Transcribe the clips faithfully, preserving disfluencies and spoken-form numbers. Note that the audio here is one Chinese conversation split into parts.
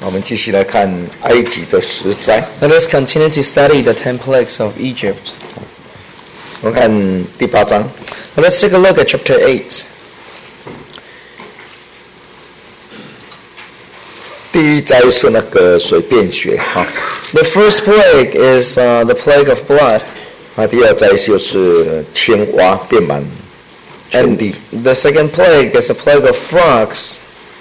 我们继续来看埃及的十灾。 Let us continue to study the ten plagues of Egypt. 我们看第八章。 Now let's take a look at chapter eight. 第一灾是那个水变血哈， The first plague is uh, the plague of blood. 啊，第二灾就是青蛙变满全地。 The second plague is the plague of frogs.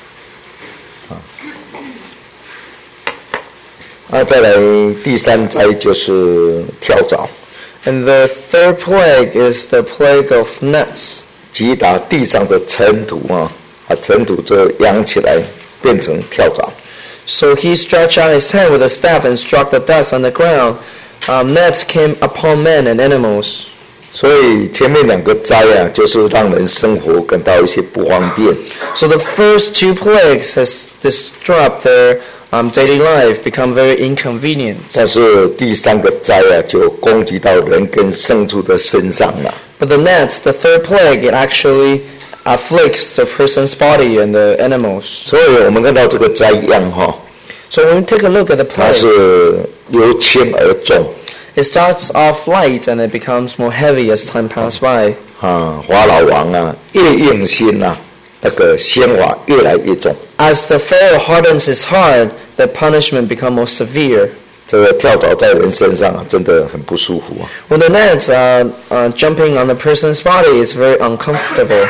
啊，再来第三灾就是跳蚤， And the third plague is the plague of gnats. 击打地上的尘土啊，把尘土就扬起来变成跳蚤。 So he stretched out his hand with a staff and struck the dust on the ground. Um, gnats came upon men and animals. 所以前面两个灾啊，就是让人生活感到一些不方便。 So the first two plagues has disrupted their um, daily life, become very inconvenient. 但是第三个灾啊，就攻击到人跟牲畜的身上了。 But the gnats, the third plague, it actually afflicts the person's body and the animals. 所以我们看到这个灾样哈， So when we take a look at the 它 plague, 是由轻而重 it starts off light and it becomes more heavy as time passes by. 啊。法老王啊，越用心啊，那个刑罚越来越重。 As the Pharaoh hardens his heart, the punishment becomes more severe. 这个跳蚤在人身上啊，真的很不舒服啊。 When the gnats are uh, jumping on the person's body, it's very uncomfortable.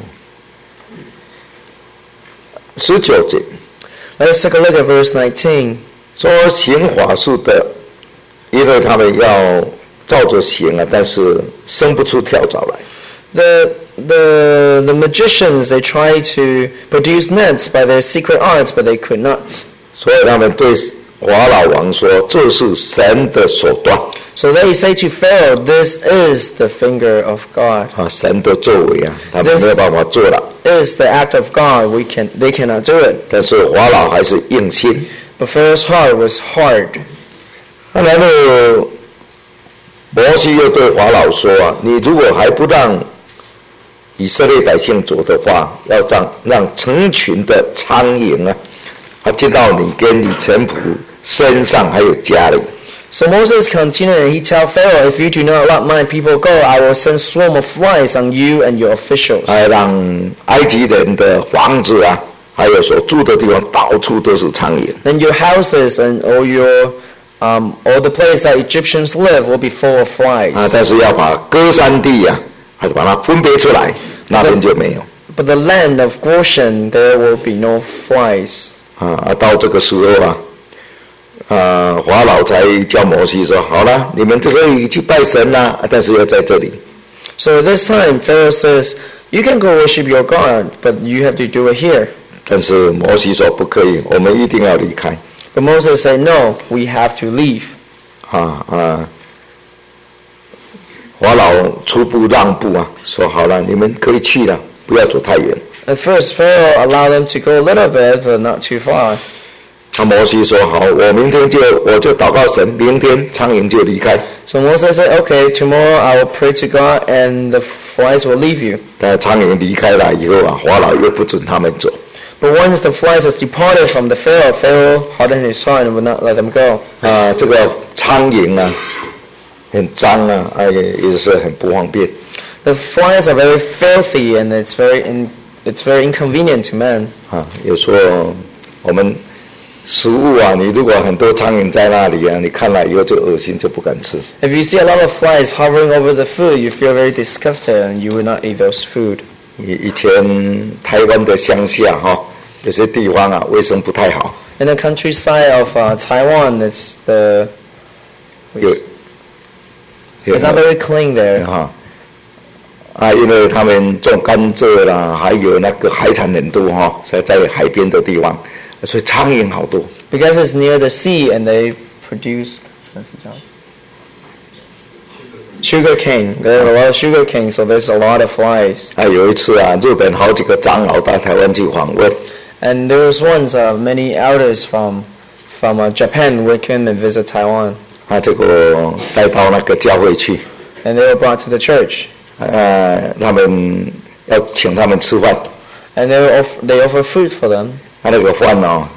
十九节 Let's take a look at verse nineteen. 说行法术的，因为他们要照着行啊，但是生不出跳蚤来。 The, the, the magicians, they try to produce gnats by their secret arts, but they could not. 所以他们对法老王说：“这是神的手段 So they say to Pharaoh, this is the finger of God. 啊，神的作为啊，他们没有办法做了。 Is the act of God. We can, they cannot do it. 但是法老还是硬心。 But Pharaoh's heart was hard. 后来呢，摩西又对法老说啊：“你如果还不让以色列百姓走的话，要让让成群的苍蝇啊，啊进到你跟你臣仆身上还有家里。” So Moses continued and he told Pharaoh, if you do not let my people go, I will send swarm of flies on you and your officials. 还让埃及人的房子啊，还有所住的地方，到处都是苍蝇。 Then your houses and all your um, all the place that Egyptians live will be full of flies. 啊，但是要把歌山地啊，还是把它分别出来，那边就没有。 But the land of Goshen, there will be no flies. 啊啊，到这个时候啊，啊，法老才叫摩西说：“好了，你们就可以去拜神啦、啊，但是要在这里。” So at this time, Pharaoh says, you can go worship your God, but you have to do it here. 但是摩西说不可以，我们一定要离开。 But Moses said, no, we have to leave. 啊啊，法老初步让步啊，说好了，你们可以去了，不要走太远。 At first, Pharaoh allowed them to go a little bit, but not too far. 他摩西说好，我明天就我就祷告神，明天苍蝇就离开。 So Moses said, okay, tomorrow I will pray to God and the flies will leave you. 但苍蝇离开了以后啊，法老又不准他们走。 But once the flies has departed from the Pharaoh, Pharaoh hardened his heart and would not let them go. 啊，这个苍蝇啊，很脏啊，啊也也是很不方便。 The flies are very filthy and it's very in, it's very inconvenient to man. 啊，有时候我们食物啊，你如果很多苍蝇在那里啊，你看了以后就恶心，就不敢吃。 If you see a lot of flies hovering over the food, you feel very disgusted and you will not eat those food. 以以前台湾的乡下哈、有些地方啊卫生不太好， In the countryside of uh, Taiwan, it's the 有有 it's not very clean there. 哈啊，因为他们种甘蔗啦，还有那个海产很多哈，在在海边的地方，所以苍蝇好多。 Because it's near the sea and they produce sugar cane. There's a lot of sugar cane, so there's a lot of flies. 啊，有一次啊，日本好几个长老到台湾去访问， And there was once uh, many elders from from uh, Japan who came and visit Taiwan, 啊，这个带到那个教会去， and they were brought to the church. 呃，他们要请他们吃饭， And they, were off- they offer food for them. 他那个饭哦，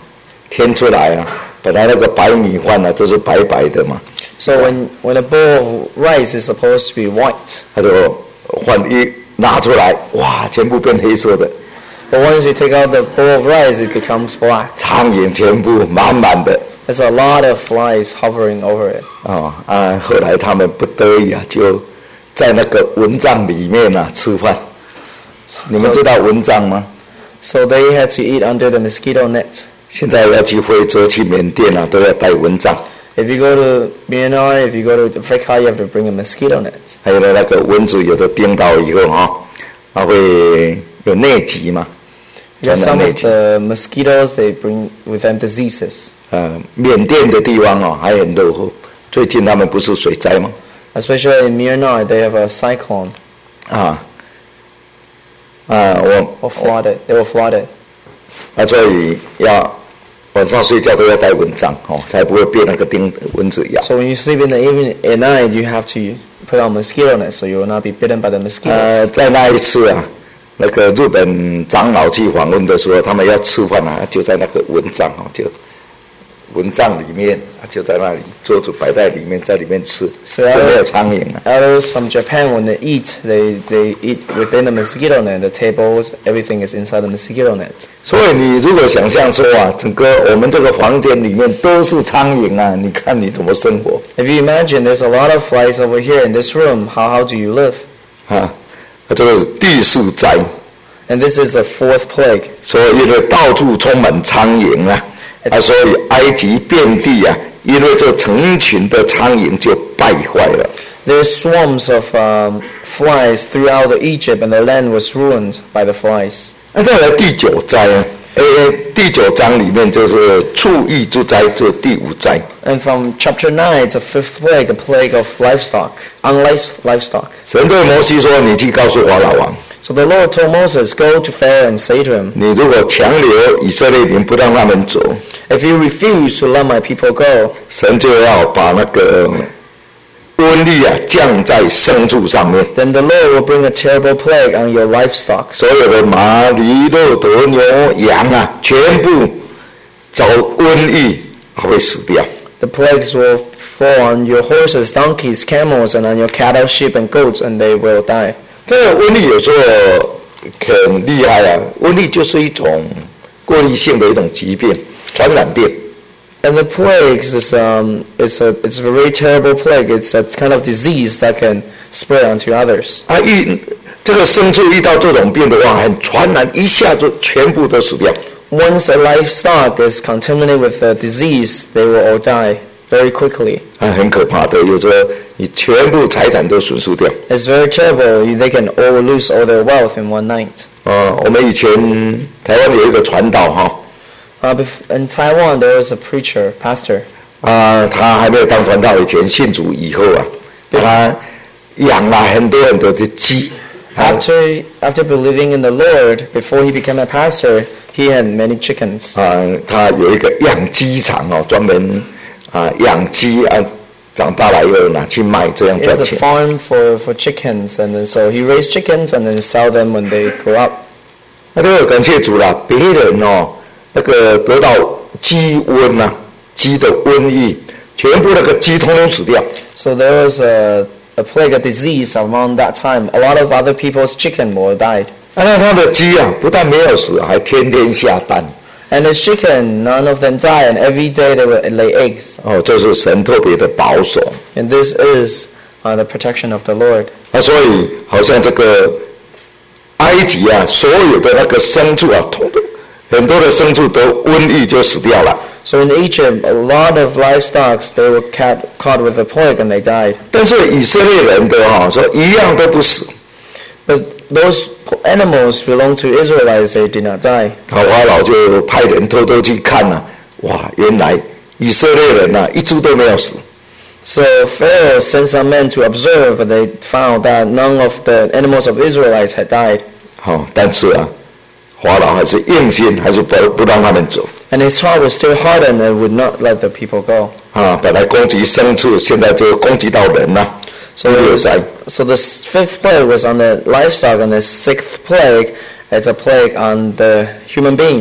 添出来啊，本来那个白米饭啊都是白白的嘛， So when, when a bowl of rice is supposed to be white, 他就饭一拿出来，哇，全部变黑色的， but once you take out the bowl of rice, it becomes black. 苍蝇全部满满的。 There's a lot of flies hovering over it. 哦啊，后来他们不得已啊，就在那个蚊帐里面啊吃饭。你们知道蚊帐吗？ So they had to eat under the mosquito net. 现在要去非洲、去缅甸啊，都要带蚊帐。 If you go to Myanmar, if you go to Africa, you have to bring a mosquito net. 还有呢，那个蚊子有的叮到以后哈、哦，它会有疟疾嘛， Because 传染 some 疟 of 疾。 the mosquitoes, they bring with them diseases. 呃，缅甸的地方哦还很落后，最近他们不是水灾吗？ Especially in Myanmar, they have a cyclone 啊啊，我 or flooded. They were flooded. 啊，所以要晚上睡觉都要带蚊帐哦，才不会被那个叮蚊子咬。 So when you sleep in the evening at night, you have to put on mosquito net so you will not be bitten by the 呃， mosquitoes. 在那一次啊，那个日本长老去访问的时候，他们要吃饭啊，就在那个蚊帐哦，就蚊帐里面，就在那里桌子摆在里面，在里面吃， So 就没有 elders, 苍蝇啊。 elders from Japan, when they eat, they, they eat within the mosquito net. The tables, everything is inside the mosquito net. 所以你如果想象说啊，整个我们这个房间里面都是苍蝇啊，你看你怎么生活 If you imagine there's a lot of flies over here in this room, how, how do you live? 啊？这个是第四灾， And this is the fourth plague. 所以因为到处充满苍蝇啊，啊，所以埃及遍地啊，因为这成群的苍蝇就败坏了。 There's swarms of um, flies throughout the Egypt, and the land was ruined by the flies. 那再来第九灾啊，呃，第九章里面就是畜疫之灾，就是第五灾。 And from chapter nine to fifth plague, the plague of livestock, unlicensed livestock. 神对摩西说：“你去告诉法老王， So the Lord told Moses, go to Pharaoh and say to him, 你如果强留以色列民不让他们走， if you refuse to let my people go, 神就要把那个瘟疫啊降在牲畜上面， then the Lord will bring a terrible plague on your livestock. 所有的马、驴、骆驼、牛、羊啊，全部遭瘟疫，它会死掉。 The plagues will fall on your horses, donkeys, camels, and on your cattle, sheep, and goats, and they will die. 这个瘟疫有时候很厉害啊，瘟疫就是一种过滤性的一种疾病，传染病。 And the plagues is um, it's a it's a very terrible plague. It's a kind of disease that can spread onto others. 啊，遇这个牲畜遇到这种病的话，很传染，一下就全部都死掉。 Once a livestock is contaminated with the disease, they will all die very quickly. 啊，很可怕的，有时候你全部财产都损失掉。 It's very terrible. They can all lose all their wealth in one night. 啊，我们以前台湾有一个传道哈， Uh, bef- in Taiwan, there was a preacher, pastor. 啊，他还没有当传道以前，信主以后啊，他养了很多很多的鸡。啊 After after believing in the Lord, before he became a pastor, he had many chickens. 啊，他有一个养鸡场哦，专门啊养鸡啊，长大了以后拿去卖，这样 It 赚 was a 钱。 farm for, for chickens, and then, so he raised chickens and then sell them when they grow up. 那这个感谢主啦，别人哦，那个得到鸡瘟啊，鸡的瘟疫，全部那个鸡通通死掉。 So there was a, a plague, a disease around that time. A lot of other people's chicken were died. 啊，那他的鸡啊，不但没有死，还天天下蛋。 And his chicken, none of them died, and every day they would lay eggs. 哦，这是神特别的保守。 And this is uh, the protection of the Lord. 啊，所以好像这个埃及啊，所有的那个牲畜啊，通通很多的牲畜都瘟疫就死掉了。 So in Egypt, a lot of livestock, they were caught, caught with a plague and they died. 但是以色列人的哈、说一样都不死。 But those animals belong to Israelites, they did not die. 好，法老就派人偷偷去看呐、哇，原来以色列人呐、一只都没有死。 So Pharaoh sent some men to observe, but they found that none of the animals of Israelites had died. 好、但是啊，法老还是硬心，还是不不让他们走。 And his heart was still hardened and would not let the people go. 啊，本来攻击牲畜，现在就攻击到人了。 So, 第 it 六 was, 灾， so the fifth plague was on the livestock, and the sixth plague, it's a plague on the human being.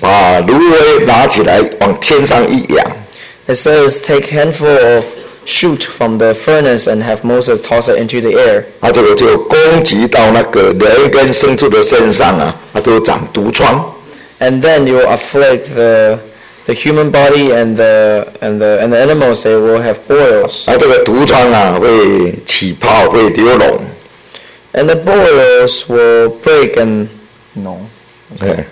把芦苇拿起来往天上一扬。 It says, take handful of shoot from the furnace and have Moses toss it into the air. 啊，这个就攻击到那个人跟牲畜的身上啊，它都长毒疮。 And then you will afflict the the human body and the and the and the animals. They will have boils. 啊，这个毒疮啊会起泡，会流脓。 And the boils will break and no. 哎，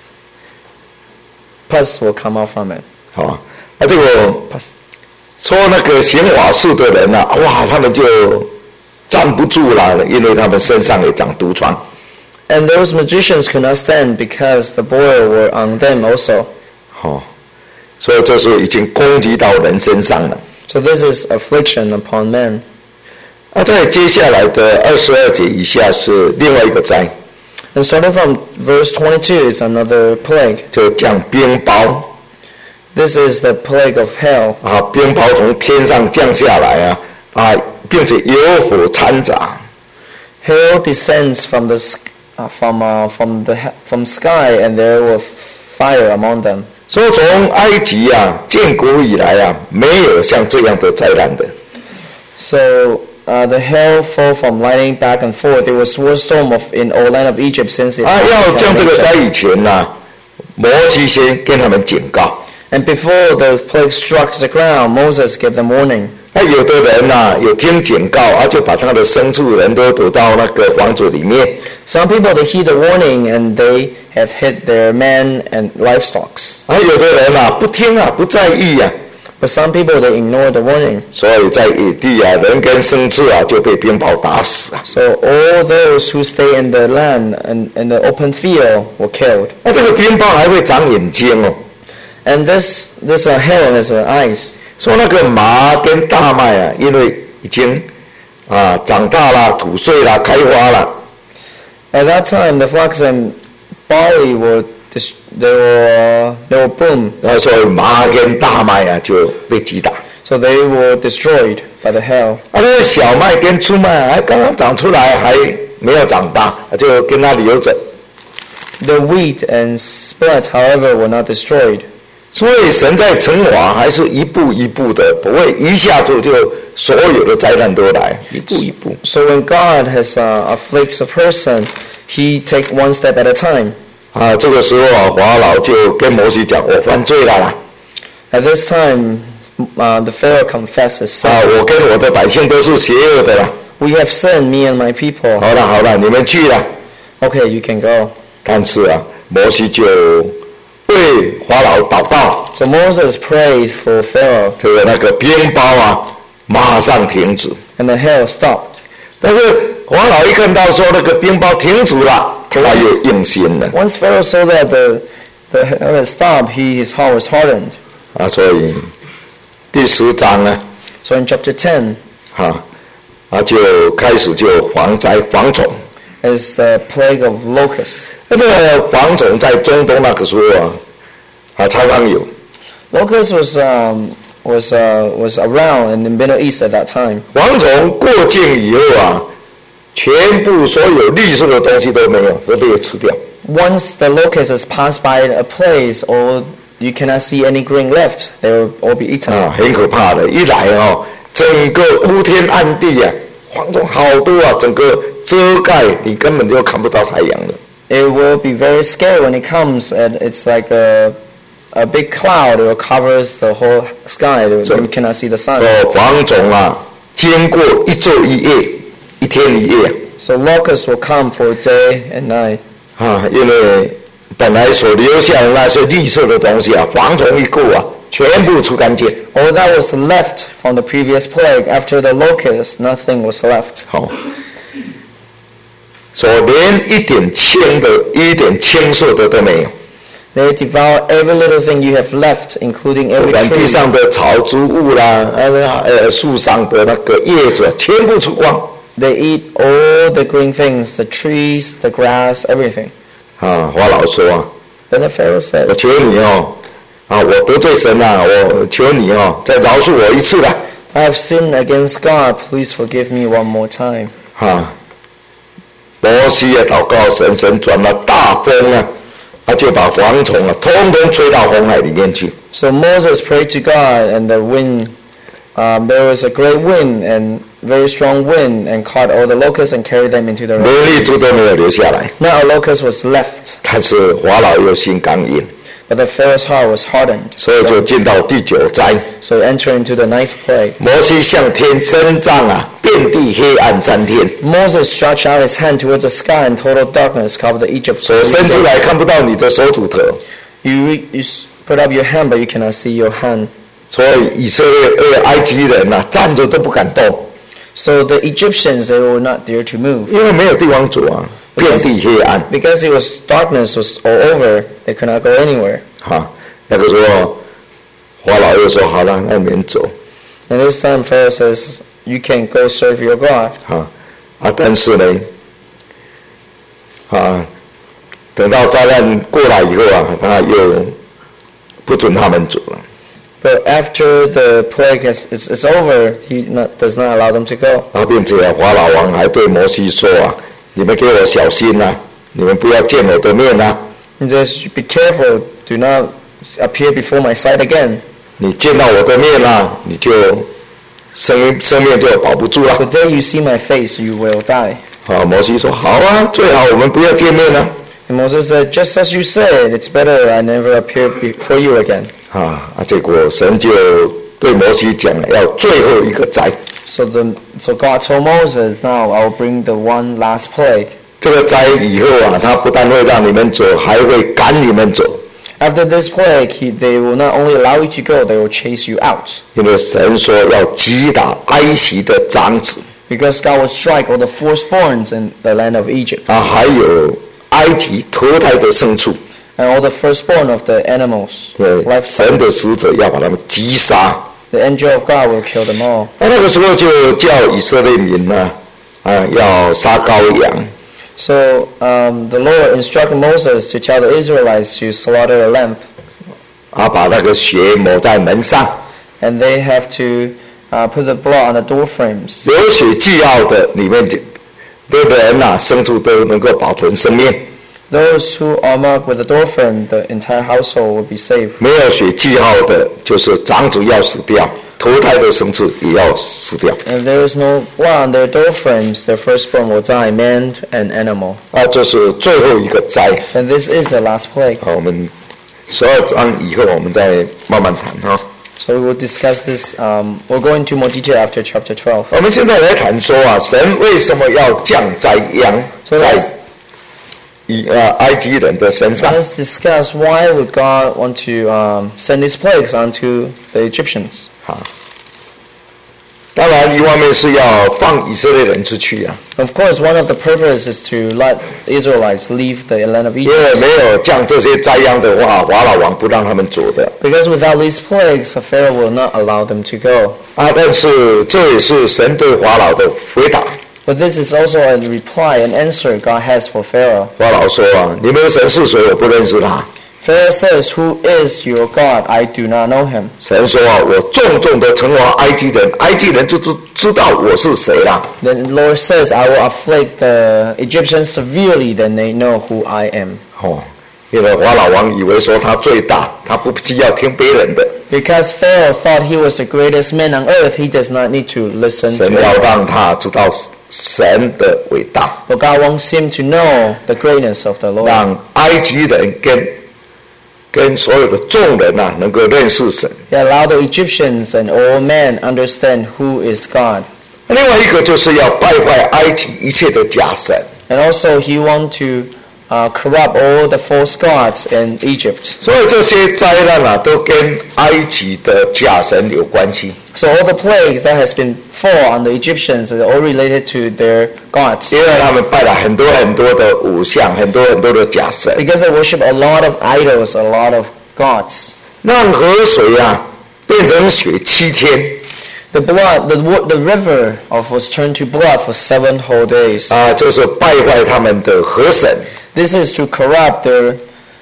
Pus will come out from it. 好啊，啊这个 Pus. 说那个行法术的人啊，哇，他们就站不住了，因为他们身上也长毒疮。 And those magicians could not stand because the boil were on them also. 好，所以这是已经攻击到人身上了。 So this is affliction upon men. 啊，在接下来的二十二节以下是另外一个灾， And starting from verse twenty-two is another plague. 就降冰雹 This is the plague of hell. 啊，冰雹从天上降下来啊啊，并且有火掺杂。 Hail descends from the sk- uh, from uh, from the he- from sky, and there was fire among them. 所以从埃及啊建国以来啊，没有像这样的灾难的。 So uh, the hail fell from lightning back and forth. There was a storm of in all land of Egypt since it. 啊，要降这个灾以前呢、啊，摩西先跟他们警告。 And before the plague struck the ground, Moses gave them warning. 那有的人呐、啊，有听警告啊，就把他的牲畜人都躲到那个房子里面。 Some people they heed the warning and they have hid their men and livestock. 啊，有的人啊不听啊，不在意啊， But some people they ignore the warning. 所以在野地啊，人跟牲畜啊就被冰雹打死啊。 So all those who stay in the land and in the open field were killed. 那这个冰雹还会长眼睛哦。 And this this uh, hail has uh, eyes. 说那个麻跟大麦啊，因为已经啊长大了、吐穗了、开花了， At that time, the flax and barley were dis- they were uh, they were boom. 然后所以麻跟大麦啊就被击打。 So they were destroyed by the hail. 啊，那个小麦跟粗麦还刚刚长出来，还没有长大，就跟它留着。 The wheat and split, however, were not destroyed. 所以神在惩罚还是一步一步的，不会一下子就所有的灾难都来，一步一步。 So when God has uh, afflicts a person, He take one step at a time. 啊，这个时候啊，法老就跟摩西讲：“我犯罪了啦！ At this time, uh, the Pharaoh confessed his 啊， sin. 我跟我的百姓都是邪恶的啦。 We have sinned, me and my people. 好了好了，你们去了。 Okay, you can go. 但是啊，摩西就为法老祷告， So Moses prayed for Pharaoh, 这个那个冰雹啊，马上停止。 and the hail stopped. 但是法老一看到说那个冰雹停止了，他又硬心了 Once Pharaoh saw that the the hail had stopped, he his heart was hardened. 啊，所以第十章呢， So in chapter ten 哈、啊，就开始就有蝗灾蝗虫。 is the plague of locusts. 那个蝗虫在中东那个时候啊，啊常常有。 Locust was um, was uh, was around in the Middle East at that time. 蝗虫过境以后啊，全部所有绿色的东西都没有，都被吃掉。 Once the locust has passed by a place, or you cannot see any green left, they will all be eaten. 啊，很可怕的。一来哦，整个乌天暗地啊，蝗虫好多啊，整个遮盖，你根本就看不到太阳了。 It will be very scary when it comes, and it's like a a big cloud. It will covers the whole sky. So- You cannot see the sun. 哦，蝗虫啊，经过一昼一夜，一天一夜 So locusts will come for day and night. 啊，因为本来所留下的那些绿色的东西啊，蝗虫一过啊，全部除干净。 All that was left from the previous plague, after the locust, nothing was left. 好、所以连一点青的、一点青色的都没有。 They devour every little thing you have left, including 不 every 然地 tree. 上的草植物啦，呃呃，树上的那个叶子全部除光。 They eat all the green things, the trees, the grass, everything. 啊，法老说啊， Then the Pharaoh 我 said, 求你哦，啊，我得罪神啊，我求你哦，再饶恕我一次啦。 I have sinned against God. Please forgive me one more time. 啊，摩西也祷告神，神转了大风啊， 他就把蝗虫啊，通通吹到红海里面去。 So Moses prayed to God, and the wind, um, there was a great wind and very strong wind, and caught all the locusts and carried them into the 连 Red 一只都没有留下来。 Not a locust was left, 但是法老又心刚硬， but the Pharaoh's heart was hardened. 所以就进到第九灾。 So he entered into the ninth plague. 摩西向天伸张啊，遍地黑暗三天， Moses stretched out his hand towards the sky, and total darkness covered the Egypt. 手伸出来看不到你的手指头， You, re- you s- put up your hand, but you cannot see your hand. 所以以色列二埃及人呐、啊，站着都不敢动， So the Egyptians, they were not there to move. 因为没有地方走啊，遍地黑暗。 Because it was darkness was all over, they could not go anywhere. 哈，那个时候法老又说好了，那你们走。 And this time Pharaoh says, you can go serve your God. 哈啊，但是呢，啊，等到灾难过来以后啊，他又不准他们走了。 But after the plague is, is, is over, he not, does not allow them to go. 啊，并且啊，法老王还对摩西说啊，你们给我小心呐、啊，你们不要见我的面呐、啊。 He says, be careful, do not appear before my sight again. 你见到我的面啊，你就生生命就保不住了。 The day you see my face, you will die. 啊，摩西说好啊，最好我们不要见面啊。 And Moses said, just as you said, it's better I never appear before you again. 啊啊，结果神就对摩西讲了，要最后一个灾。 So the so God told Moses, now I'll bring the one last plague. 这个灾以后啊，他不但会让你们走，还会赶你们走。 After this plague, he, they will not only allow you to go, they will chase you out. 因为神说要击打埃及的长子 Because God will strike all the firstborns in the land of Egypt, 啊，还有埃及投胎的牲畜。 and all the firstborn of the animals, 对， livestock. 神的使者要把他们击杀。 The angel of God will kill them all. 那那个时候就叫以色列民呢，啊，要杀羔羊。 So um, the Lord instructed Moses to tell the Israelites to slaughter a lamb, 啊，把那个血抹在门上， and they have to uh, put the blood on the door frames. 流血记号的里面的的人呐、啊，牲畜都能够保存生命； Those who are marked with the door frame, the entire household will be saved. 没有血记号的，就是长子要死掉，投胎的牲畜也要死掉。 And if there is no blood on their door frames, their firstborn will die, man and animal. 啊，这是最后一个灾。 And this is the last plague. 好，我们十二章以后我们再慢慢谈哈。 So we will discuss this. Um, we'll go into more detail after chapter twelve. 我们现在来谈说啊，神为什么要降灾殃 So 在 let's, 以呃埃及人的身上？ let's discuss why would God want to um, send these plagues onto the Egyptians. 好，当然一方面是要放以色列人出去啊， Of course, one of the purposes is to let the Israelites leave the land of 因 Egypt. 为没有降这些灾殃的话，法老王不让他们走的 Because without these plagues, Pharaoh will not allow them to go. 啊。但是这也是神对法老的回答。 But this is also a reply, an answer God has for Pharaoh. 法老说啊，你们的神是谁？我不认识他。 Pharaoh says, who is your God? I do not know him. 神说啊，我重重的惩罚埃及人，埃及人就知知道我是谁了。 Then the Lord says, I will afflict the Egyptians severely, then they know who I am. 哦，因为法老王以为说他最大，他不需要听别人的， Because Pharaoh thought he was the greatest man on earth, he does not need to listen to 神要 him. 让他知道神的伟大， But God wants him to know the greatness of the Lord. 让埃及人跟跟所有的众人啊能够认识神。 He allowed the Egyptians and all men understand who is God. 另外一个就是要败坏埃及一切的假神。 And also he wants to uh, corrupt all the false gods in Egypt. 所以这些灾难啊，都跟埃及的假神有关系。 So all the plagues that has been fall on the Egyptians are all related to their gods. 因为他们拜了很多很多的偶像，很多很多的假神， Because they worship a lot of idols, a lot of gods. 让河水啊变成血七天 The blood, the, wa- the river of was turned to blood for seven whole days. 啊，就是败坏他们的河神。 This is to corrupt their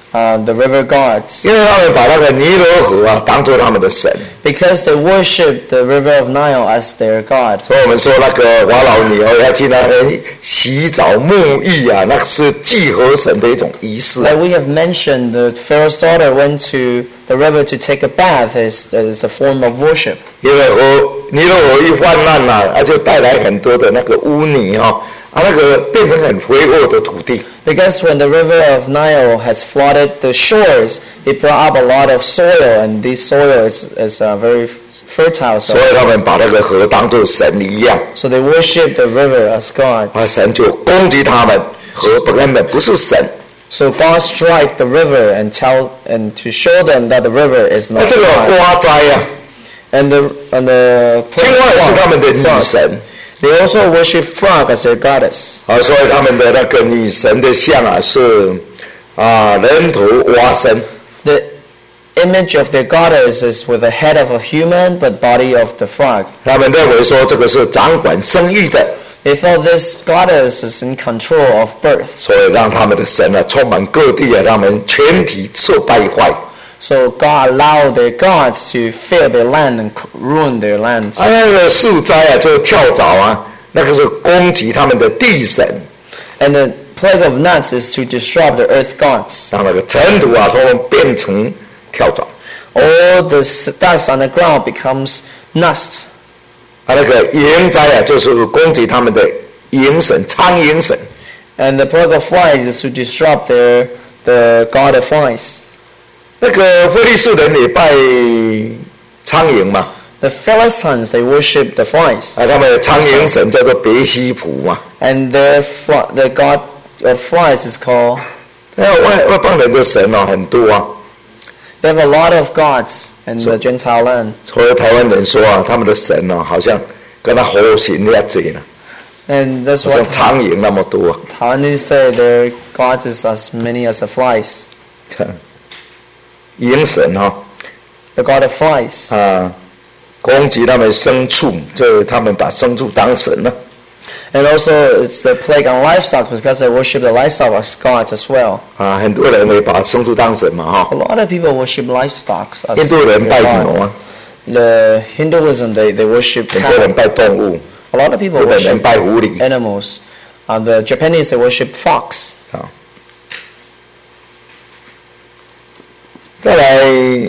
uh, the river gods 因为他们把那个尼罗河啊当做他们的神， because they worship the river of Nile as their god. 所以我们说那个法老女儿要去那边洗澡沐浴啊，那是祭河神的一种仪式。 Like we have mentioned, the Pharaoh's daughter went to the river to take a bath as, as a form of worship. 因为河尼罗河一泛滥呐、啊，啊就带来很多的那个污泥哈、哦，啊那个变成很肥沃的土地。 Because when the river of Nile has flooded the shores, it brought up a lot of soil, and this soil is, is uh, very fertile 所 soil. 以他们把那个河当作神一样， So they worship the river as God. 啊神就攻击他们，河根本不是神。 So God strike the river and tell and to show them that the river is 那 not 这个 God. 蛙灾啊， And the and the 另外也是他们的女 frog. 神。 They also worship frog as their goddess. 啊，所以他们的那个女神的像啊是啊人头蛙身， The image of their goddess is with the head of a human but body of the frog. 他们认为说这个是掌管生育的， They felt this goddess is in control of birth. 所以让他们的神啊充满各地啊，让他们全体受败坏。 So God allowed their gods to fill their land and ruin their lands. 啊，那个树灾啊，就跳蚤啊，那个是攻击他们的地神， And the plague of nuts is to disrupt the earth gods. 让那个尘土啊，通通变成跳蚤。 All the s- dust on the ground becomes dust. 啊，那个蝇灾啊，就是攻击他们的蝇神、苍蝇神。 And the plague of flies is to disrupt their the god of flies. 那个非利士人也拜苍蝇嘛， The Philistines, they worship the flies. 啊，他们的苍蝇神叫做别西卜嘛。 And their fl- the god of flies is called... 那外外邦人的神哦很多啊， They have a lot of gods in the Gentile land. 所以台湾人说啊，他们的神哦好像跟他猴形那样子呢， And that's 好像 what 苍蝇那么多、啊。 Taiwanese say their gods is as many as the flies. 蝇神哈、哦、 The god of flies. 啊，攻击他们牲畜，这他们把牲畜当神了。 And also it's the plague on livestock because they worship the livestock as gods as well. 啊，很多人也把牲畜当神嘛哈、 A lot of people worship livestock as 印度人 their 拜 god. 牛啊， The Hinduism, they, they worship 很多人 cattle. 拜动物， A lot of people 日本人 worship 拜狐狸 animals. Uh, the Japanese, they worship fox. 啊。再来，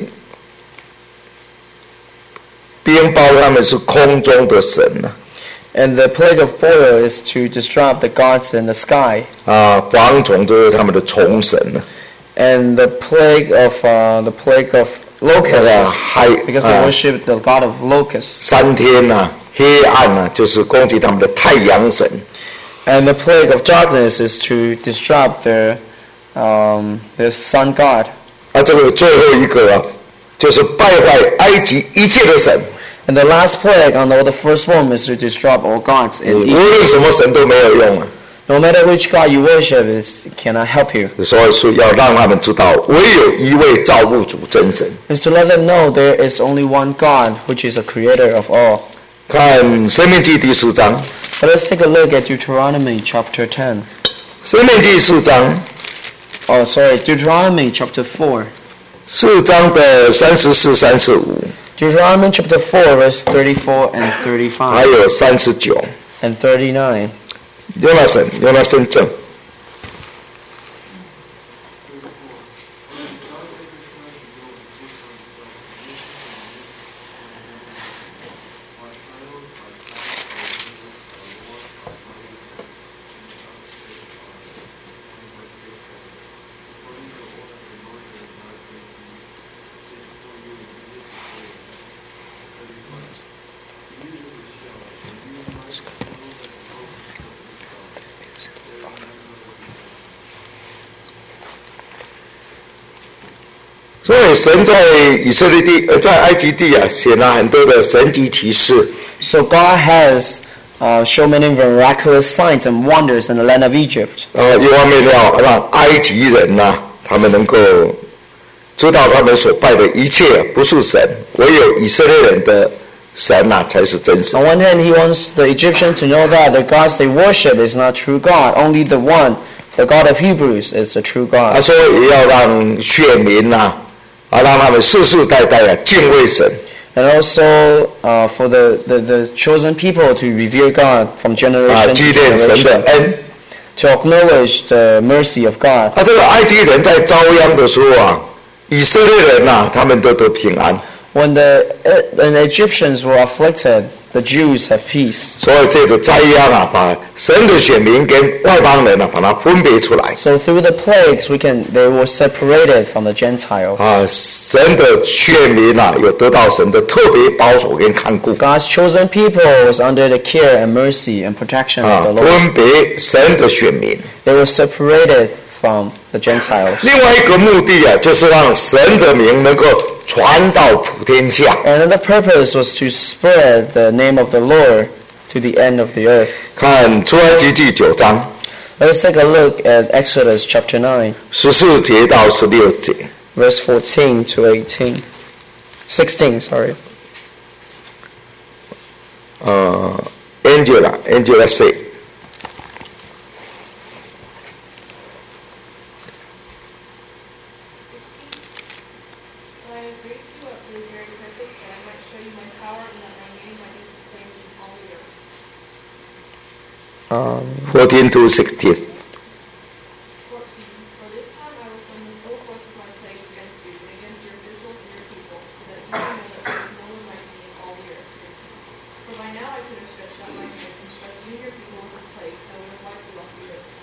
鞭包他们是空中的神啊， And the plague of boil is to disrupt the gods in the sky. 啊，蝗虫就是他们的虫神啊， And the plague of uh, the plague of 那 locusts 个 is 海 because they 啊 worship the god of locusts. 三天呐、啊，黑暗呐、啊，就是攻击他们的太阳神。 And the plague of darkness is to disrupt their um, their sun god. 啊，这个最后一个啊，就是拜拜埃及一切的神， And the last plague on all the first one is to disrupt all gods 无 in 论 Egypt. 什么神都没有用啊。 No matter which god you worship, it cannot help you. 所以是要让他们知道，唯有一位造物主真神。 It's to let them know there is only one God, which is a creator of all. 看《生命记》第四章， But let's take a look at Deuteronomy chapter ten. 《生命记》四章， Oh, sorry, Deuteronomy chapter four. 四章的三十四、三十五， Deuteronomy chapter four, verse thirty-four and 还 thirty-five 有三十九。 and thirty-nine. 约拿神，约拿神正。所以神在以色列地，呃，在埃及地啊，显了很多的神迹奇事。 So God has uh, shown many miraculous signs and wonders in the land of Egypt. 呃，一方面要让埃及人呐、啊，他们能够知道他们所拜的一切不是神，唯有以色列人的神呐、啊、才是真神。 On one hand, he wants the Egyptians to know that the gods they worship is not true God. Only the one The God of Hebrews is the true 他 God. 说也要让选民呐、啊，啊，让他们世世代代啊敬畏神。 And also uh, for the, the, the chosen people to revere God from 啊， generation 纪 to 念神的 generation, 恩。 to acknowledge the mercy of God. 啊，这个埃及人在遭殃的时候啊，以色列人呐、他们都得平安。 When the, uh, when the Egyptians were afflicted, the Jews have peace. 所以这个灾殃啊，把神的选民跟外邦人啊，把它分别出来。 So through the plagues, we can they were separated from the Gentile. 啊，神的选民啊，有得到神的特别保守跟看顾。 God's chosen people was under the care and mercy and protection 啊 of the，Lord. 分别神的选民。 They were separated from the Gentiles. 另外一个目的啊，就是让神的名能够传到普天下。 Another purpose was to spread the name of the Lord to the end of the earth. 看出埃及记九章 Let's take a look at Exodus chapter nine, 十四节到十六节。 verse fourteen to eighteen. sixteen, sorry. 呃 Angela Angela say， So I have raised you up for this very purpose, that I might show you my power and that my name might be proclaimed in all the earth. Um, fourteen to sixteen。 fourteen. For this time I will send the full force of my plague against you and against your officials and your people, so that you may know that there is no one like me in all the earth. For by now I could have stretched out my hand and struck you and your people with this plague, and I would have wiped you off the earth.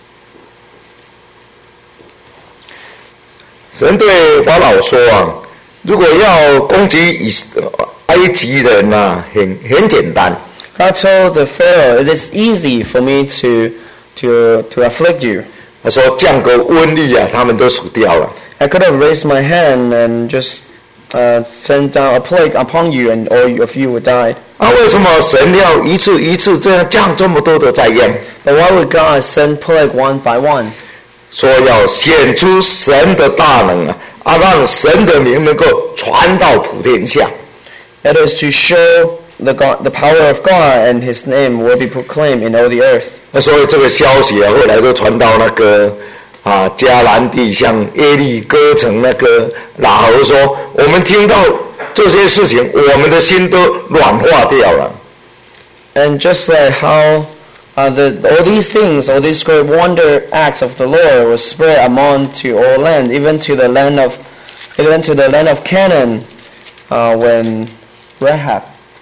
神对法老说啊，如果要攻击以埃及人啊，很很简单， God told the Pharaoh, "It is easy for me to to to afflict you. 他说降个瘟疫啊，他们都死掉了。 I could have raised my hand and just uh, sent down a plague upon you, and all of you would die. 啊，为什么神要一次一次这样降这么多的灾殃？ But why would God send plague one by one? 说要显出神的大能啊，啊，让神的名能够传到普天下。 It is to show the God, the power of God, and His name will be proclaimed in all the earth." 那所以这个消息啊，后来都传到那个啊迦南地，像耶利哥城那个喇合说，我们听到这些事情，我们的心都软化掉了。 And just like how uh, the, all these things, all these great wonder acts of the Lord was spread among to all land, even to the land of, even to the land of Canaan, uh, when Rahab,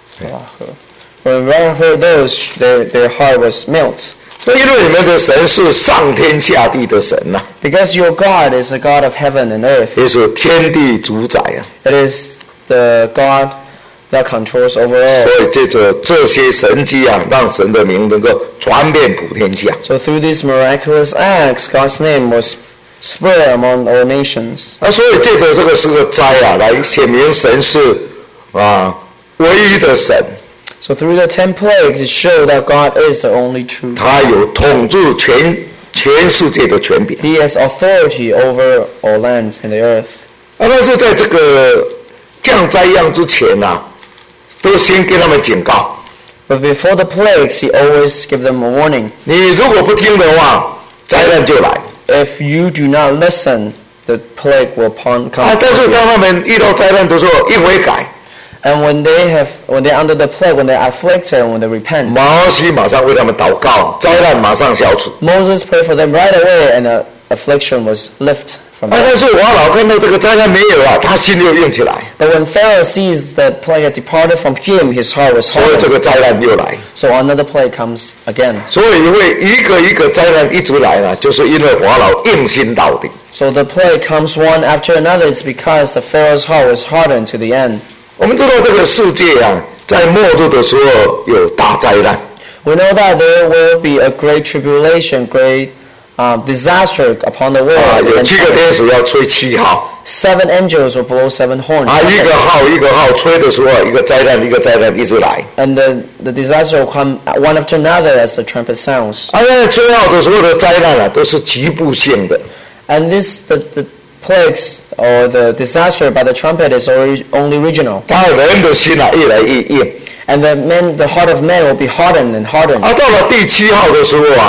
when Rahab heard those, their, their heart was melted. 因为你们的神是上天下地的神呐、 Because your God is the God of heaven and earth. 也是天地主宰啊。 It is the God that controls over all. 所以借着这些神迹啊，让神的名能够传遍普天下。 So through these miraculous acts, God's name was spread among all nations. 啊，所以借着这个十个灾啊，来显明神是啊唯一的神， So through the ten plagues, it showed that God is the only true. 他有统治全全世界的权柄。 He has authority over all lands in the earth. 啊，但是在这个降灾殃之前啊，都先跟他们警告， But before the plagues, He always give them a warning. 你如果不听的话，灾难就来。 If you do not listen, the plague will upon 啊， come. 但是当他们遇到灾难的时候，一悔改， And when they have, when they're under the plague, when they're afflicted, and when they repent, 摩西马上为他们祷告，灾难马上消除。 Moses prayed for them right away, and the affliction was lifted from 啊， them. 但是法老看到这个灾难没有啊，他心又硬起来， But when Pharaoh sees that plague had departed from him, his heart was 所以这 hardened. 个灾难又来。 So another plague comes again. 所以会一个一个灾难一直来呢，就是因为法老硬心到底。 So the plague comes one after another. It's because the Pharaoh's heart was hardened to the end. 我们知道这个世界啊，在末日的时候有大灾难， We know that there will be a great tribulation, great um, disaster upon the 啊， world. 有 And 七个天使要吹七号， seven angels will blow seven horns. 啊，一个号一个号吹的时候，一个灾难一个灾难一直来。 And the, the disaster will come one after another as the trumpet sounds. 啊，在吹号的时候的灾难啊，都是局部性的， And this, the, the plagues or the disaster by the trumpet is only, only regional. 他人的心啊越来越硬。 And the men, the heart of man will be hardened and hardened. 啊，到了第七号的时候啊，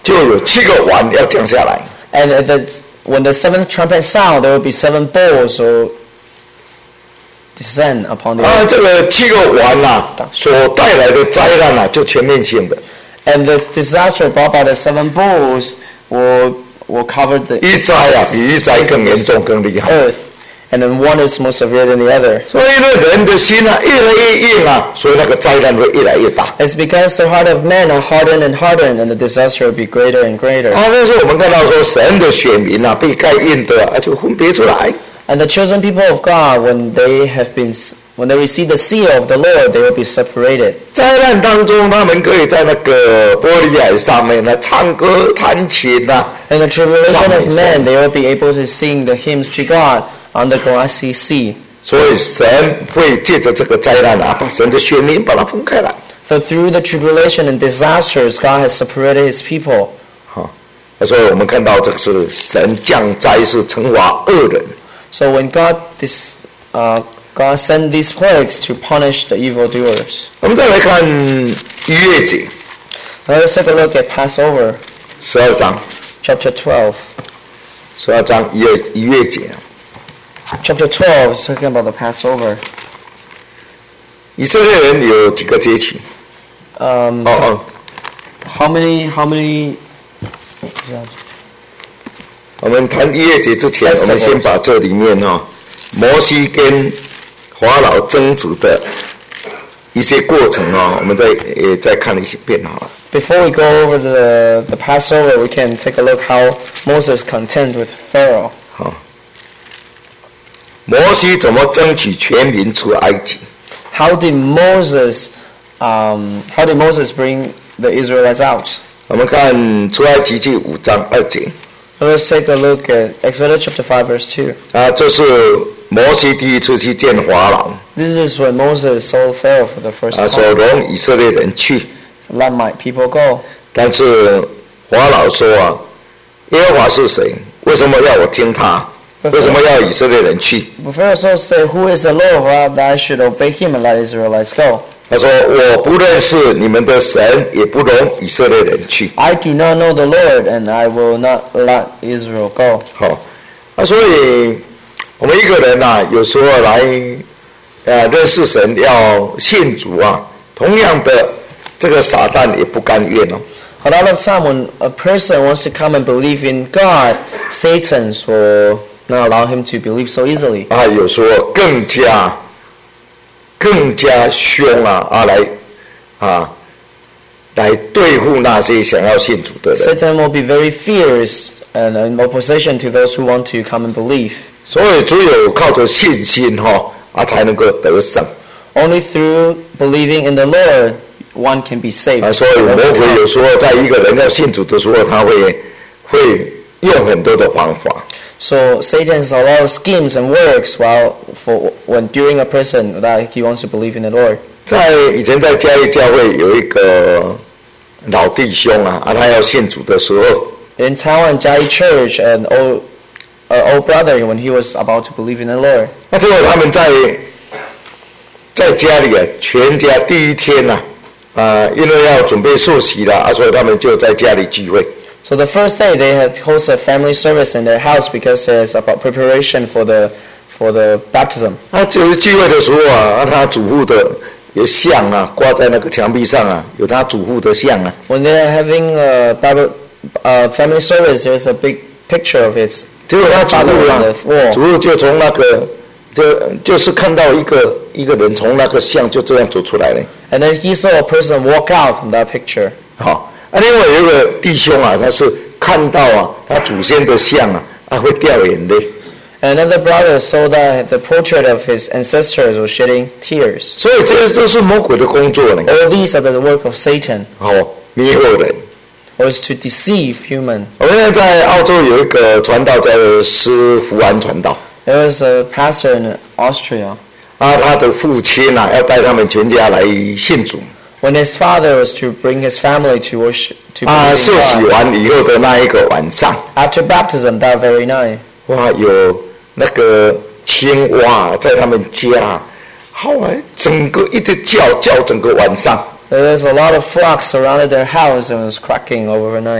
就有七个碗要降下来。 And at the, when the seventh trumpet sound, there will be seven bowls will descend upon the 啊， earth. 这个七个碗呐、啊，所带来的灾难啊，就全面性的。 And the disaster brought by the seven bowls will, will cover the 一灾啊，比一灾更严重、更厉害。 earth. And then one is more severe than the other. 所以呢，人的心啊，越来越硬啊，所以那个灾难会越来越大。 It's because the heart of men are hardened and hardened, and the disaster will be greater and greater. 啊，但是我们看到说，神的选民啊，被盖印的啊，就分别出来。 And the chosen people of God, when they have been, when they receive the seal of the Lord, they will be separated. 灾难当中，他们可以在那个玻璃海上面呢，唱歌、弹琴啊。 In the tribulation of Something. men, they will be able to sing the hymns to God on the glassy sea. 所以神会借着这个灾难啊，把神的选民把它分开来。 For through the tribulation and disasters, God has separated His people. 好，所以我们看到这个是神降灾是惩罚恶人。 So when God this, uh, God sent these plagues to punish the evildoers. 我们再来看逾越节 Let's take a look at Passover, 十二章， chapter twelve. 十二章逾越逾越节， Chapter twelve is talking about the Passover. 以色列人有几个节期？ Um, 哦哦， how many? How many? 我们谈逾越节之前， Festivals. 我们先把这里面哈、哦，摩西跟法老争执的一些过程哦，我们再也再看一遍好了。 Before we go over the the Passover, we can take a look how Moses contend with Pharaoh. 好，摩西怎么争取全民出埃及？ How did Moses, um, how did Moses bring the Israelites out? 我们看出埃及记五章二节 Let's take a look at Exodus chapter five, verse two. 啊，这是摩西第一次去见法老 This is when Moses saw Pharaoh for the first 啊，说 time. 容以色列人去， Let my people go. 但是法老说啊，耶和华是谁？为什么要我听他？为什么要以色列人去？ But Pharaoh also said, "Who is the Lord that I should obey him and let Israelites go?" 他说我不认识你们的神，也不容以色列人去。 I do not know the Lord, and I will not let Israel go. 好，啊，所以我们一个人呐、啊，有时候来呃认识神，要信主啊，同样的这个撒旦也不甘愿哦。 A lot of time when a person wants to come and believe in God, Satan will not allow him to believe so easily. 啊，有时候更加更加凶啊啊来啊来对付那些想要信主的人。 Satan will be very fierce and in opposition to those who want to come and believe. 所以只有靠着信心哈、哦、啊才能够得胜 Only through believing in the Lord, one can be saved. 啊。所以魔鬼有时候在一个人要信主的时候，他会会用很多的方法。 So Satan has a lot of schemes and works while for when during a person that he wants to believe in the Lord. 在以前在嘉义教会有一个老弟兄啊，啊他要信主的时候， In Taiwan Jai Church, an old, uh, old brother, when he was about to believe in the Lord, 那最后他们在在家里啊，全家第一天呐、啊，啊，因为要准备受洗了啊，所以他们就在家里聚会。 so the first day they had hosted a family service in their house because there's about preparation for the for the baptism. 啊，就是聚会的时候啊，啊他祖父的有像啊，挂在那个墙壁上啊，有他祖父的像啊。 When they're having a Bible uh, family service, there's a big picture of his 结果他祖 father 父 on 啊 the，wall. 祖父就从那个就就是看到一个一个人从那个像就这样走出来了。 And then he saw a person walk out from that picture. 好、啊，另外有一个弟兄啊，他是看到啊，他祖先的像啊，啊会掉眼泪。 And another brother saw that the portrait of his ancestors was shedding tears. 所以这些都是魔鬼的工作呢。 All these are the work of Satan, 好、迷惑人。 or is to deceive human. 我们现在在澳洲有一个传道叫施福安传道， There was a pastor in Austria. 啊，他的父亲啊要带他们全家来信主， When his father was to bring his family to worship, to 啊， believe 受 in 洗 God. 完以后的那一个晚上， After baptism that very night, 哇，有那个青蛙在他们家，好啊，整个一直叫叫整个晚上。 there was a lot of frogs surrounded their house and was cracking overnight.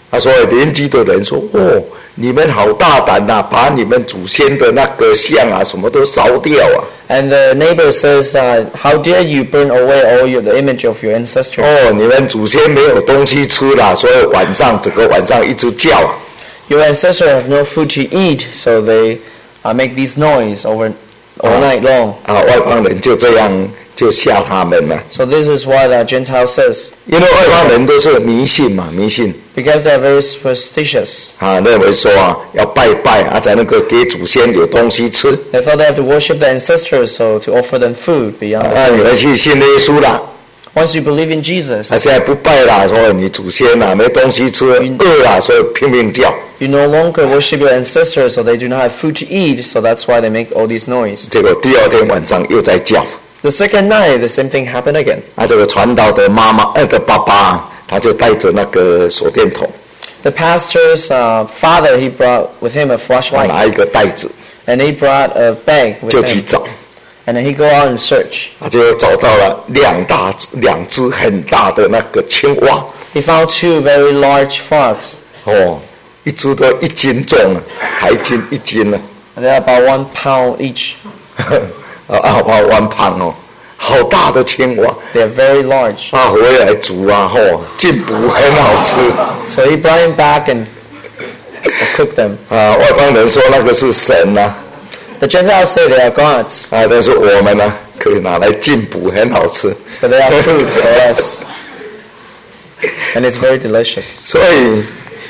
他说邻居的人说：“哦，你们好大胆呐、啊，把你们祖先的那个像啊，什么都烧掉啊。” And the neighbor says, uh, "How dare you burn away all your, the image of your ancestors?" 哦，你们祖先没有东西吃啦，所以晚上整个晚上一直叫啊。 Your ancestors have no food to eat, so they uh, make this noise over all night long. 啊，外邦人就这样就吓他们了。 So this is what the Gentile says, 因为外邦人都是迷信嘛，迷信 because they are very superstitious. 啊，认为说啊要拜拜啊，才能够给祖先有东西吃。 They thought they have to worship the ancestors, so to offer them food beyond 啊， the 你们去信耶稣啦， Once you believe in Jesus, 啊，现在不拜啦，说你祖先啊没东西吃，饿啦，所以拼命叫。 you no longer worship your ancestors, so they do not have food to eat, so that's why they make all this noise. 结果第二天晚上又在叫。 The second night, the same thing happened again. 啊，这个传道的妈妈，那个爸爸，他就带着那个手电筒， The pastor's uh, father, he brought with him a 拿 flashlight, 一个袋子 and he brought a bag 就 with 去 him, 找， and then he go out and search. 他就找到了两大只两只很大的那个青蛙， He found two very large frogs. 哦，一只都一斤重啊，台斤一斤呢， They're about one pound each. 啊啊，哇，弯胖哦，好大的青蛙， They're very large. 啊，回来煮啊，吼，进补很好吃， So he brought him back and cooked them. 啊，外邦人说那个是神呐、 The Gentiles say they are gods, 啊，但是我们呢，可以拿来进补，很好吃， but they are food for us. And it's very delicious. 所以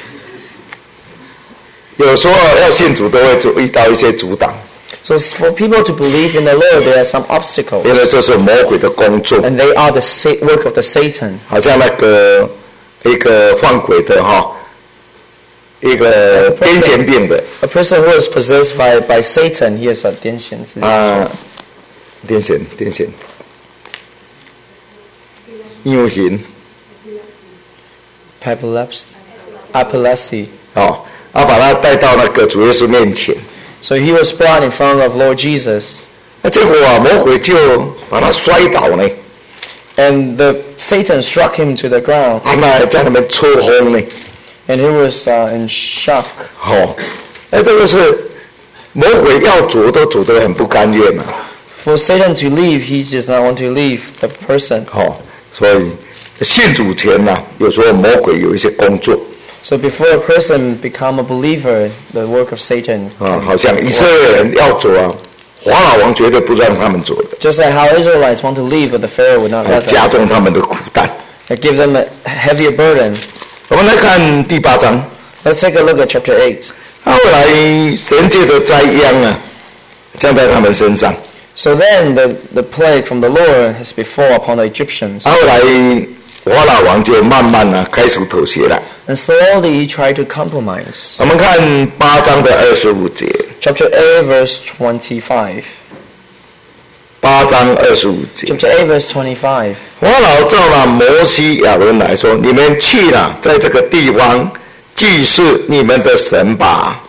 有时候要信主都会遇到一些阻挡， So for people to believe in the Lord, there are some obstacles. 因为这是魔鬼的工作， And they are the sa- work of the Satan. 好像那个一个放鬼的哈，一个癫痫病的 A person who is possessed by, by Satan, he is a 癫痫之啊，癫痫癫痫，幽形 epilepsy. Epilepsy. 哦，啊，把他带到那个主耶稣面前， So he was brought in front of Lord Jesus. 那结果啊，魔鬼就把他摔倒呢， And the Satan struck him to the ground. 啊，那在那边抽风呢， And he was uh, in shock. 哦，哎，这个是魔鬼要走都走得很不甘愿啊。 For Satan to leave, he does not want to leave the person. 哦，所以信主前呢、有时候魔鬼有一些工作 So before a person become a believer, the work of Satan. 啊，好像以色列人要走啊，法老王绝对不让他们走的， Just like how Israelites want to leave, but the Pharaoh would not 啊 let 加 them. 重他们的苦担。 It give them a heavier burden. 我们来看第八章， Let's take a look at chapter eight. 后来神借着灾殃啊，降在他们身上， So then the, the plague from the Lord has befall upon the Egyptians. 后来法老王就慢慢啊开始妥协了。 And slowly he tried to compromise. 我们看八章的二十五节， Chapter eight, verse twenty-five. 八章二十五节， Chapter eight, verse twenty-five. 法老召了摩西、亚伦来说：“你们去了，在这个地方祭祀你们的神吧。”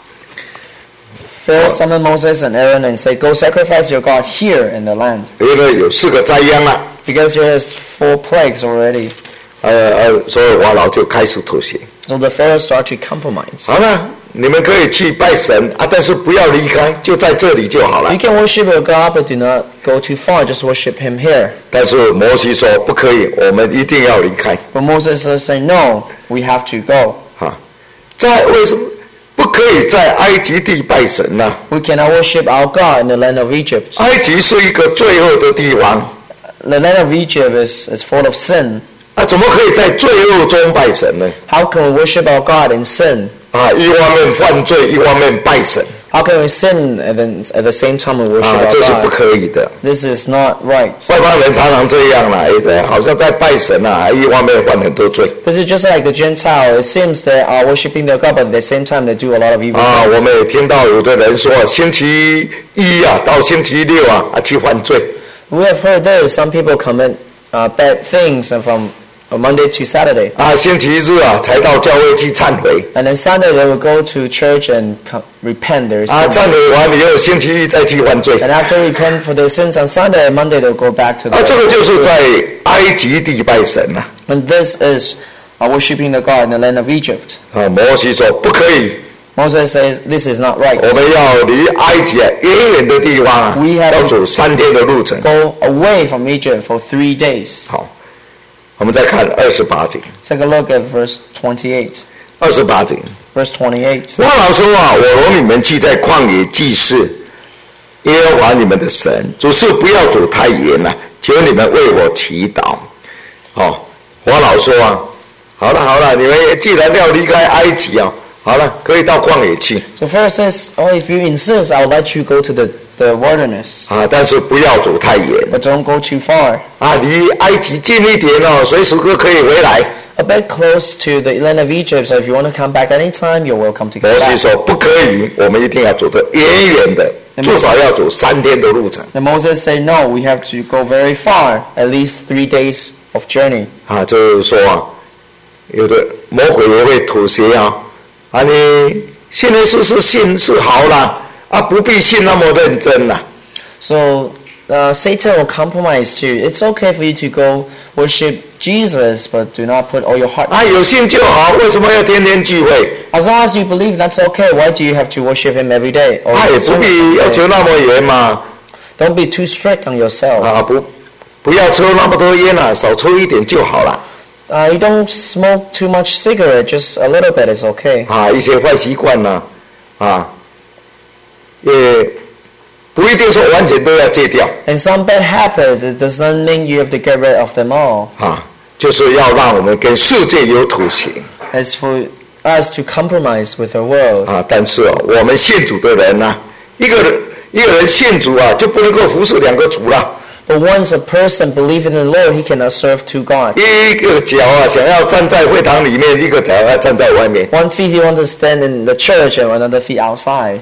Pharaoh summoned Moses and Aaron and said, "Go sacrifice your God here in the land." 因为有四个灾殃了， Because there is four plagues already. 呃呃，所以法老就开始妥协。 So the Pharaoh started to compromise. 好了，你们可以去拜神啊，但是不要离开，就在这里就好了 You。can worship your God, but do not go too far. Just worship him here. 但是摩西说不可以，我们一定要离开。 But Moses said, "No, we have to go. 哈，在为什么不可以在埃及地拜神呢？ We cannot worship our God in the land of Egypt. 埃及是一个罪恶的地方， The land of Egypt is, is full of sin. 啊，怎么可以在罪恶中拜神呢？ How can we worship our God in sin? 啊，一方面犯罪，一方面拜神， How can we sin and then at the same time we worship 啊， our 这是不 God? 可以的。 This is not right. 外邦人常常这样啦，哎好像在拜神啊，一方面犯很多罪 This is just like the Gentile. It seems they are worshiping their God, but at the same time they do a lot of evil 啊。 things. 我们也听到有的人说，星期一啊到星期六啊啊去犯罪， We have heard this. Some people commit uh, bad things and from uh, Monday to Saturday. 啊星期日啊才到教会去忏悔， And then Sunday they will go to church and co- repent their 啊 sins. 忏悔完以后星期一再去犯罪， And after repent for their sins on Sunday, Monday they'll go back to 啊这个就是 the 在埃及地拜神啊。 And this is are worshipping the God in the land of Egypt. 啊，摩西说不可以， Moses says this is not right. 我们要离埃及啊远远的地方啊 We，have- 要走三天的路程。 Go away from Egypt for three days. 好，我们再看二十八节， Take a look at verse twenty-eight. 二十八节， Verse twenty-eight. 法老说啊，我容你们去在旷野祭祀耶和华你们的神，只是不要走太远了、求你们为我祈祷。哦，法老说啊，好了好了，你们既然要离开埃及啊，好了，可以到旷野去 So Pharaoh says, oh, if you insist, I'll let you go to the, the wilderness. 啊，但是不要走太远 But don't go too far. 啊，离埃及近一点哦，随时都可以回来。 A bit close to the land of Egypt, so if you want to come back anytime, you're welcome to 摩 come 西 back. 说不可以，我们一定要走得远远的，至少要走三天的路程 And Moses said, no, we have to go very far, at least three days of journey. 啊，就是说啊，有的魔鬼也会妥协啊，啊，你信耶稣是信是好啦，啊，不必信那么认真啦。 So uh, Satan will compromise you. It's okay for you to go worship Jesus, but do not put all your heart. 啊，有信就好，为什么要天天聚会？ As long as you believe that's okay, why do you have to worship him every day? Or 啊，也不必要求那么严嘛， Don't be too strict on yourself. 啊，不，不要抽那么多烟啊，少抽一点就好了。 Uh, you don't smoke too much cigarette, just a little bit is okay. 啊，一些坏习惯呢，啊，也不一定说完全都要戒掉 And some bad habits, it does not mean you have to get rid of them all. 啊，就是要让我们跟世界有妥协 It's for us to compromise with the world. 啊。但是哦，我们信主的人呢、一个人一个人信主啊，就不能够服侍两个主了。 But once a person believes in the Lord, he cannot serve two gods. 一个脚啊，想要站在会堂里面，一个脚要站在外面。 One feet he wants to stand in the church and another feet outside.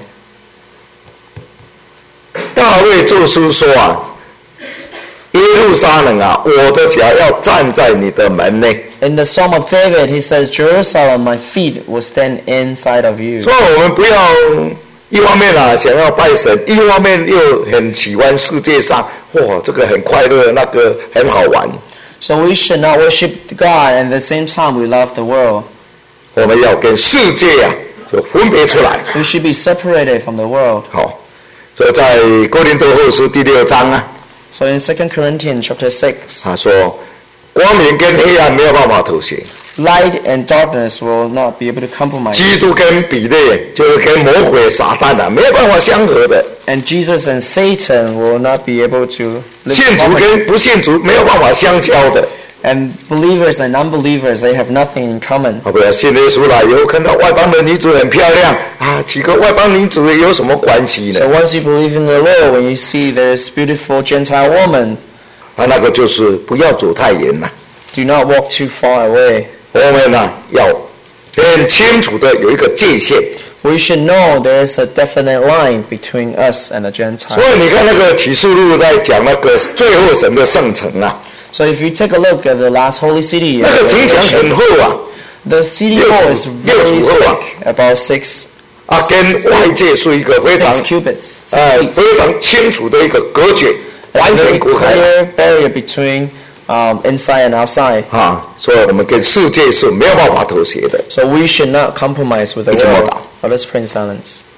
大卫作书说啊，耶路撒冷啊，我的脚要站在你的门内。 In the Psalm of David, he says, Jerusalem, my feet will stand inside of you. 所以我们不要一方面啊想要拜神，一方面又很喜欢世界上，哇，这个很快乐，那个很好玩。 So we should not worship God, and at the same time we love the world. 我们要跟世界啊就分别出来。 We should be separated from the world. 好，所以在哥林多后书第六章啊， So in Second Corinthians chapter six, 他说光明跟黑暗没有办法妥协， light and darkness will not be able to compromise. 基督跟比类就是跟魔鬼撒旦啊没有办法相合的， And Jesus and Satan will not be able to live 信主 together. 跟不信主没有办法相交的。 And believers and unbelievers, they have nothing in common. 啊，不要信耶稣了以后看到外邦的女子很漂亮啊，几个外邦女子有什么关系呢 So？ once you believe in the Lord, when you see there's beautiful Gentile woman, 啊，那个就是不要走太远了。 do not walk too far away. 我们呢要很清楚的有一个界限。 We should know there is a definite line between us and the 所 Gentiles. 以你看那个启示录在讲那个最后神的圣城啊， So if you take a look at the last holy city, 那个城墙很厚啊， the city wall is very thick, about six, 啊，跟外界是一个非常 six cubits, 呃 six feet. 非常清楚的一个隔绝，完 A 全 very 隔开 clear barrier between um, inside and outside. 啊。所以我们跟世界是没有办法妥协的。 So we should not compromise with the It's world. not. But let's pray in silence.